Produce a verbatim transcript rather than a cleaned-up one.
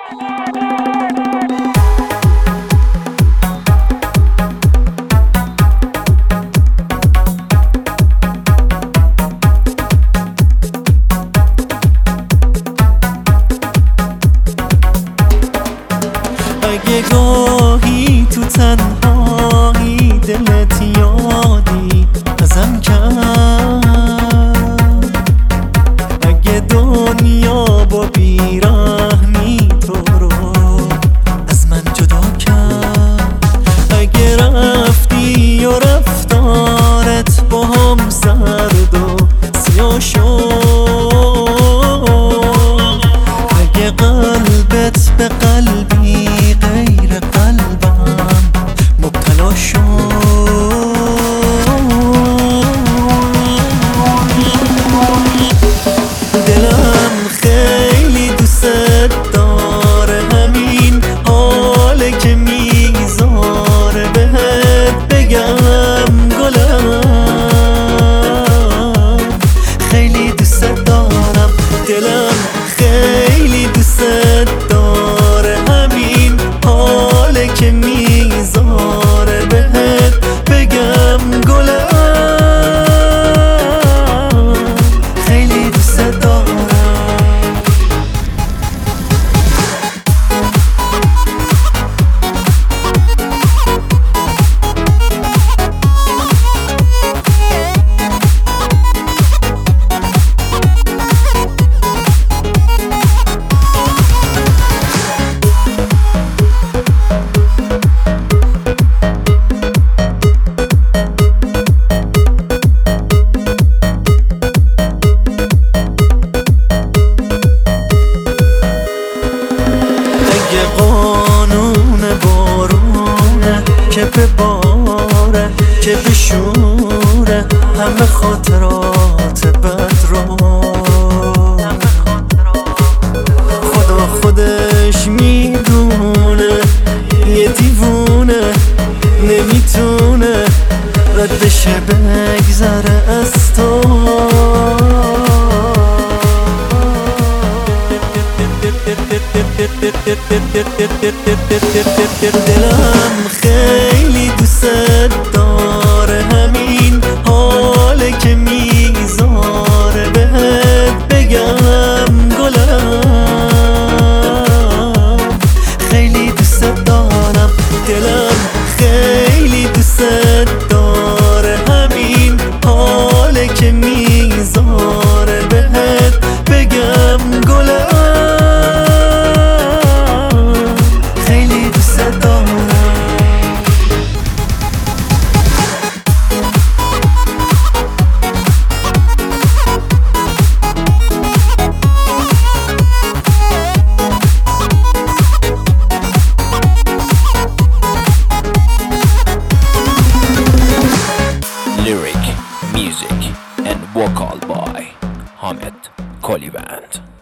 اگه گاهی تو تنهایی دلت یادی ازم کرد، اگه دنیا با بیرحمی تو رو از من جدا کرد، اگه رفتی و رفتارت با هم سرد و سیاه شد، اگه قلبت به قلبی غیر قلبم مبتلا شد، دلم خیلی دوست داره، همین حاله که میذاره بهت بگم گلم، خیلی دوست دارم، دلم خیلی دوست داره، همین حاله که میذاره بهت بگم گلم، خیلی دوست دارم. اگه قانون بارونه که بباره که بشوره همه خاطرات بد رو، خدا خودش میدونه یه دیوونه نمیتونه ردش بگذره از تو، دلم خیلی دوست داره، همین حاله که میذاره بهت بگم گلم، خیلی دوست دارم، دلم خیلی دوست داره، همین حاله که میذاره بهت بگم گلم، خیلی دوست دارم. Lyric, music and vocal by Hamed Kolivand.